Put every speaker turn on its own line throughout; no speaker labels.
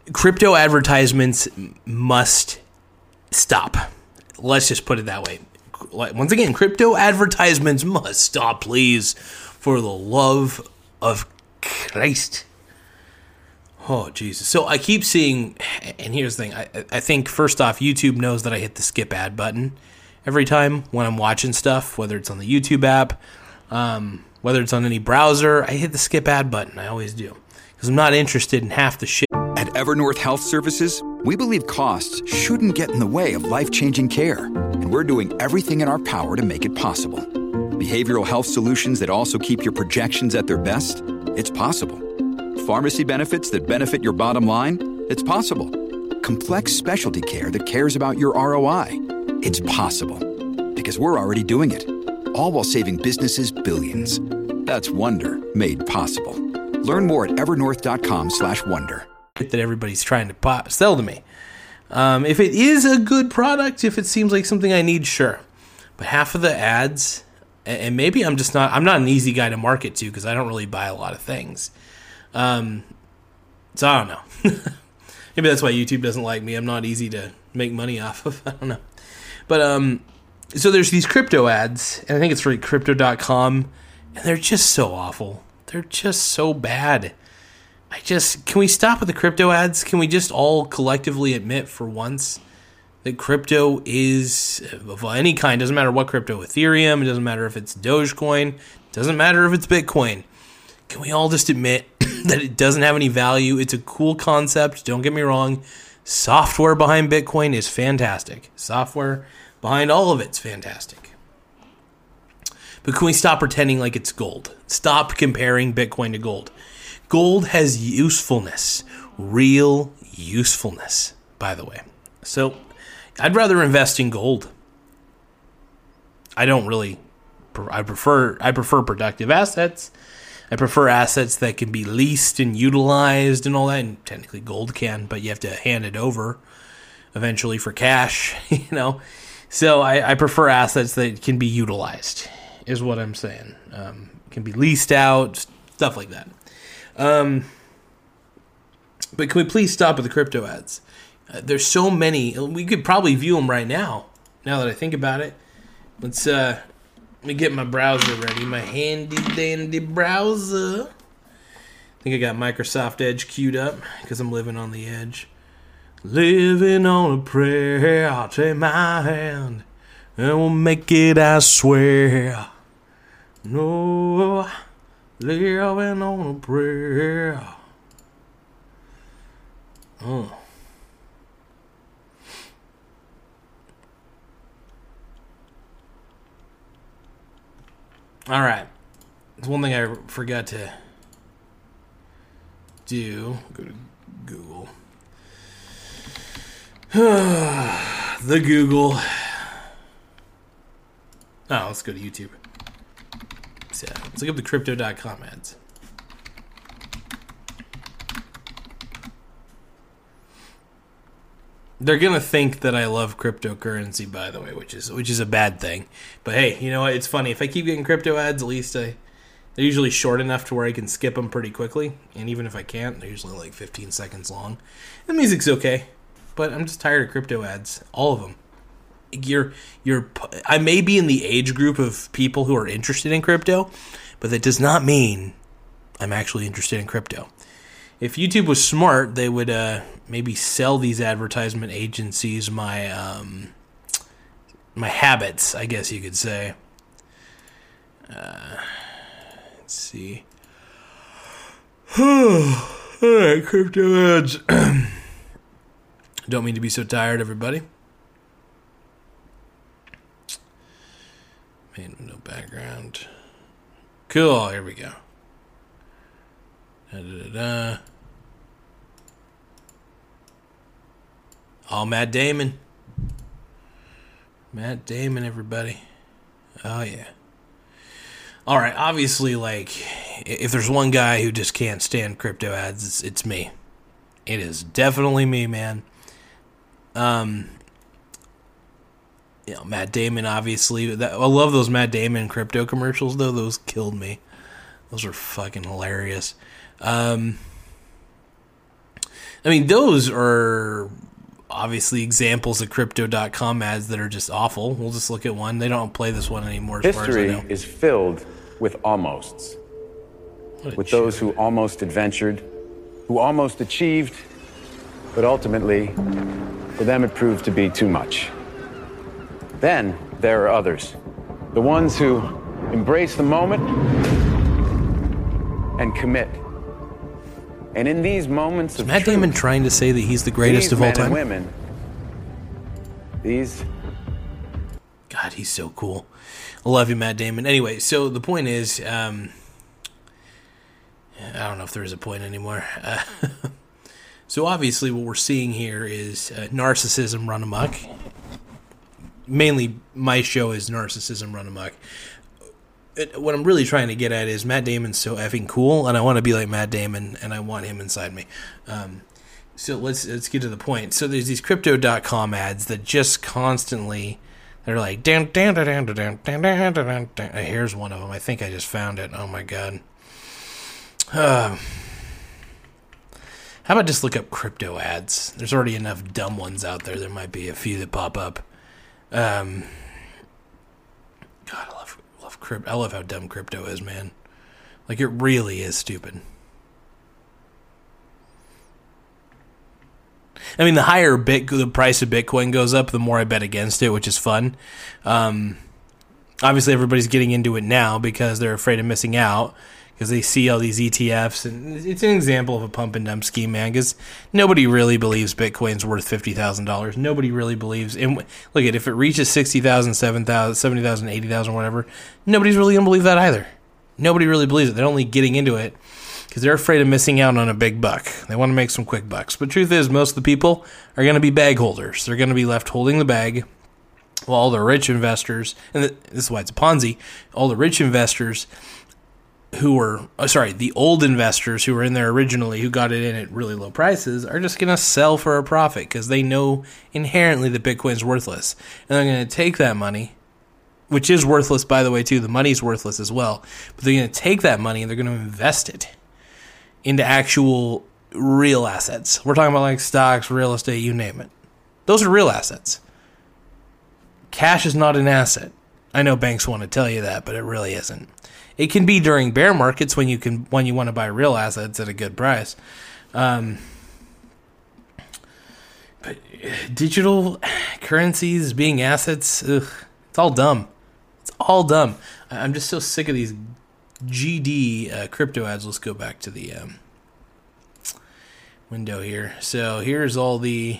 crypto advertisements must stop. Let's just put it that way. Once again, crypto advertisements must stop, please, for the love of Christ. Oh, Jesus. So I keep seeing, and here's the thing. I think, first off, YouTube knows that I hit the skip ad button every time when I'm watching stuff, whether it's on the YouTube app, whether it's on any browser. I hit the skip ad button. I always do. Because I'm not interested in half the shit.
At Evernorth Health Services, we believe costs shouldn't get in the way of life-changing care. And we're doing everything in our power to make it possible. Behavioral health solutions that also keep your projections at their best? It's possible. Pharmacy benefits that benefit your bottom line? It's possible. Complex specialty care that cares about your ROI? It's possible. Because we're already doing it. All while saving businesses billions. That's Wonder made possible. Learn more at evernorth.com/wonder.
That everybody's trying to sell to me. If it is a good product, if it seems like something I need, sure. But half of the ads, and maybe I'm not an easy guy to market to because I don't really buy a lot of things. So I don't know. Maybe that's why YouTube doesn't like me. I'm not easy to make money off of. I don't know. But so there's these crypto ads, and I think it's for crypto.com, and they're just so awful. They're just so bad. Can we stop with the crypto ads? Can we just all collectively admit for once that crypto is of any kind? Doesn't matter what crypto, Ethereum, it doesn't matter if it's Dogecoin, it doesn't matter if it's Bitcoin. Can we all just admit that it doesn't have any value? It's a cool concept, don't get me wrong. Software behind Bitcoin is fantastic. Software behind all of it's fantastic. But can we stop pretending like it's gold? Stop comparing Bitcoin to gold. Gold has usefulness, real usefulness, by the way. So I'd rather invest in gold. I prefer productive assets. I prefer assets that can be leased and utilized and all that. And technically gold can, but you have to hand it over eventually for cash, So I prefer assets that can be utilized, is what I'm saying. Can be leased out, stuff like that. But can we please stop with the crypto ads? There's so many. We could probably view them right now that I think about it. Let me get my browser ready. My handy dandy browser. I think I got Microsoft Edge queued up because I'm living on the edge. Living on a prayer. Take my hand and we'll make it, I swear. No, living on a prayer. Oh. All right. There's one thing I forgot to do. Go to Google. The Google. Oh, let's go to YouTube. So, let's look up the crypto.com ads. They're gonna think that I love cryptocurrency, by the way, which is a bad thing. But hey, you know what? It's funny. If I keep getting crypto ads, at least they're usually short enough to where I can skip them pretty quickly. And even if I can't, they're usually like 15 seconds long. The music's okay, but I'm just tired of crypto ads, all of them. I may be in the age group of people who are interested in crypto, but that does not mean I'm actually interested in crypto. If YouTube was smart, they would maybe sell these advertisement agencies my habits, I guess you could say. Let's see. Alright, crypto ads. Don't mean to be so tired, everybody. No background. Cool, here we go. Oh, Matt Damon. Matt Damon, everybody. Oh, yeah. All right, obviously, like, if there's one guy who just can't stand crypto ads, it's me. It is definitely me, man. Matt Damon, obviously. I love those Matt Damon crypto commercials, though. Those killed me. Those are fucking hilarious. I mean, those are obviously examples of Crypto.com ads that are just awful. We'll just look at one. They don't play this one anymore as far as I know.
History is filled with almosts. With those who almost adventured, who almost achieved, but ultimately, for them it proved to be too much. Then there are others. The ones who embrace the moment and commit. And in these moments of
Matt Damon trying to say that he's the greatest of all time?
These men and women, these...
God, he's so cool. I love you, Matt Damon. Anyway, so the point is, I don't know if there is a point anymore. So obviously what we're seeing here is narcissism run amok. Mainly my show is narcissism run amok. What I'm really trying to get at is Matt Damon's so effing cool, and I want to be like Matt Damon, and I want him inside me. So let's get to the point. So there's these Crypto.com ads that just constantly, they're like, here's one of them. I think I just found it. Oh my God. How about just look up crypto ads? There's already enough dumb ones out there. There might be a few that pop up. God, I love crypto. I love how dumb crypto is, man. Like, it really is stupid. I mean, the higher the price of Bitcoin goes up, the more I bet against it, which is fun. Obviously, everybody's getting into it now because they're afraid of missing out, because they see all these ETFs, and it's an example of a pump and dump scheme, man, because nobody really believes Bitcoin's worth $50,000. Nobody really believes. And look, if it reaches 60,000, 70,000, 80,000, whatever, nobody's really going to believe that either. Nobody really believes it. They're only getting into it because they're afraid of missing out on a big buck. They want to make some quick bucks. But truth is, most of the people are going to be bag holders. They're going to be left holding the bag, while all the rich investors, and this is why it's a Ponzi, all the rich investors who were, the old investors who were in there originally, who got it in at really low prices, are just going to sell for a profit because they know inherently that Bitcoin's worthless. And they're going to take that money, which is worthless, by the way, too. The money's worthless as well. But they're going to take that money and they're going to invest it into actual real assets. We're talking about like stocks, real estate, you name it. Those are real assets. Cash is not an asset. I know banks want to tell you that, but it really isn't. It can be during bear markets when you want to buy real assets at a good price. But digital currencies being assets, it's all dumb. It's all dumb. I'm just so sick of these GD crypto ads. Let's go back to the window here. So here's all the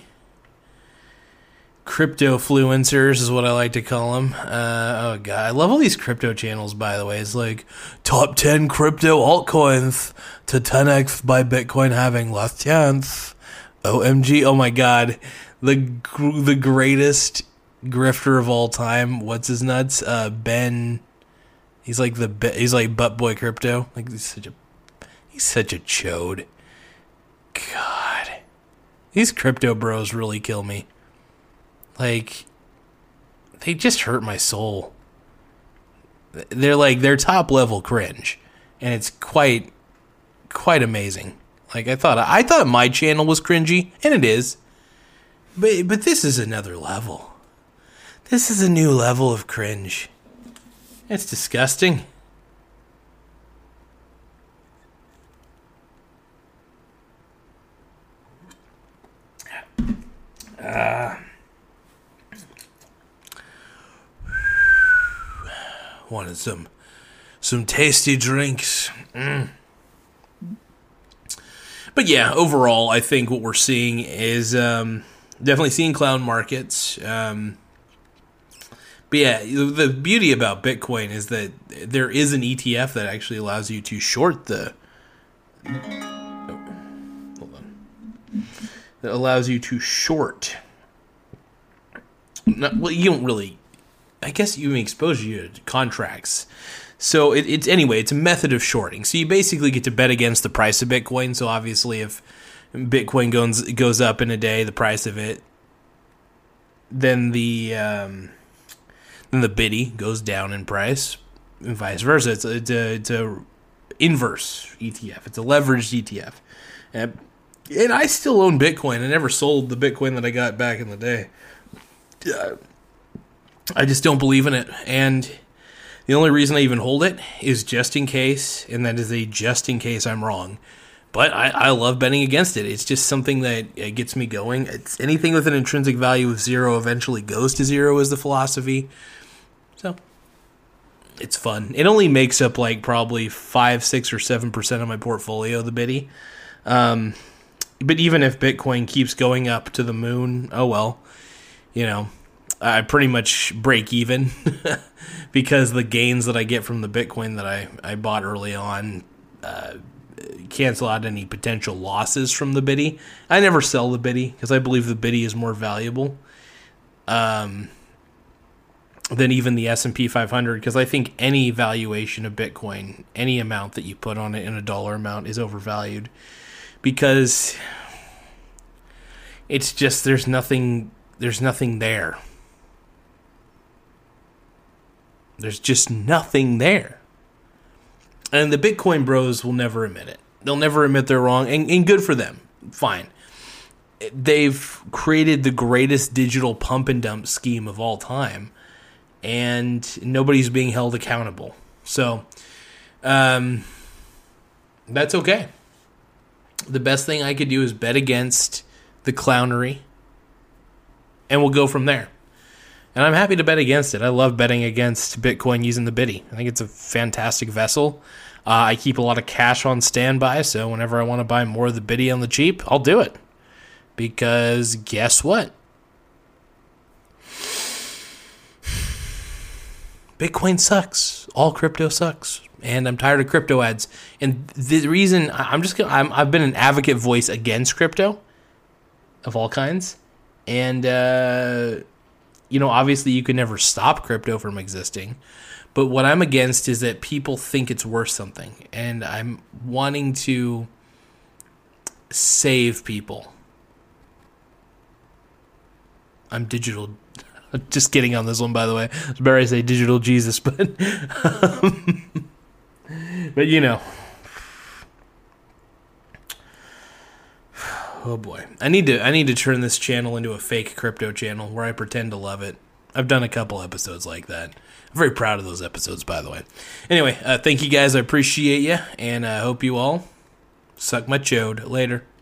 crypto-fluencers is what I like to call them. Oh, God. I love all these crypto channels, by the way. It's like, top 10 crypto altcoins to 10x by Bitcoin having last chance. OMG. Oh, my God. The greatest grifter of all time. What's his nuts? Ben. He's like Butt Boy Crypto. Like, he's such a chode. God. These crypto bros really kill me. Like, they just hurt my soul. They're top level cringe, and it's quite amazing. Like, I thought my channel was cringy, and it is, but this is another level. This is a new level of cringe. It's disgusting. Wanted some tasty drinks. But yeah, overall, I think what we're seeing is definitely seeing clown markets. But yeah, the beauty about Bitcoin is that there is an ETF that actually allows you to short the... hold on. That allows you to short... well, you don't really... I guess you expose you to contracts. So it's a method of shorting. So you basically get to bet against the price of Bitcoin. So obviously if Bitcoin goes up in a day, the price of it, then the biddy goes down in price, and vice versa. It's a inverse ETF. It's a leveraged ETF. And I still own Bitcoin. I never sold the Bitcoin that I got back in the day. I just don't believe in it. And the only reason I even hold it is just in case, and that is a just in case I'm wrong. But I love betting against it. It's just something that gets me going. It's anything with an intrinsic value of 0 eventually goes to 0 is the philosophy. So it's fun. It only makes up like probably 5, 6, or 7% of my portfolio, the Biddy. But even if Bitcoin keeps going up to the moon, oh well. You know, I pretty much break even because the gains that I get from the Bitcoin that I bought early on cancel out any potential losses from the Biddy. I never sell the Biddy because I believe the Biddy is more valuable than even the S&P 500, because I think any valuation of Bitcoin, any amount that you put on it in a dollar amount, is overvalued, because it's just there's nothing there. There's just nothing there. And the Bitcoin bros will never admit it. They'll never admit they're wrong, and good for them. Fine. They've created the greatest digital pump and dump scheme of all time, and nobody's being held accountable. So, that's okay. The best thing I could do is bet against the clownery, and we'll go from there. And I'm happy to bet against it. I love betting against Bitcoin using the Biddy. I think it's a fantastic vessel. I keep a lot of cash on standby, so whenever I want to buy more of the Biddy on the cheap, I'll do it. Because guess what? Bitcoin sucks. All crypto sucks. And I'm tired of crypto ads. And the reason I've been an advocate voice against crypto of all kinds. And, obviously you can never stop crypto from existing. But what I'm against is that people think it's worth something. And I'm wanting to save people. I'm digital. Just kidding on this one, by the way. It's better I say digital Jesus, but but oh boy, I need to turn this channel into a fake crypto channel where I pretend to love it. I've done a couple episodes like that. I'm very proud of those episodes, by the way. Anyway, thank you guys. I appreciate you, and I hope you all suck my chode. Later.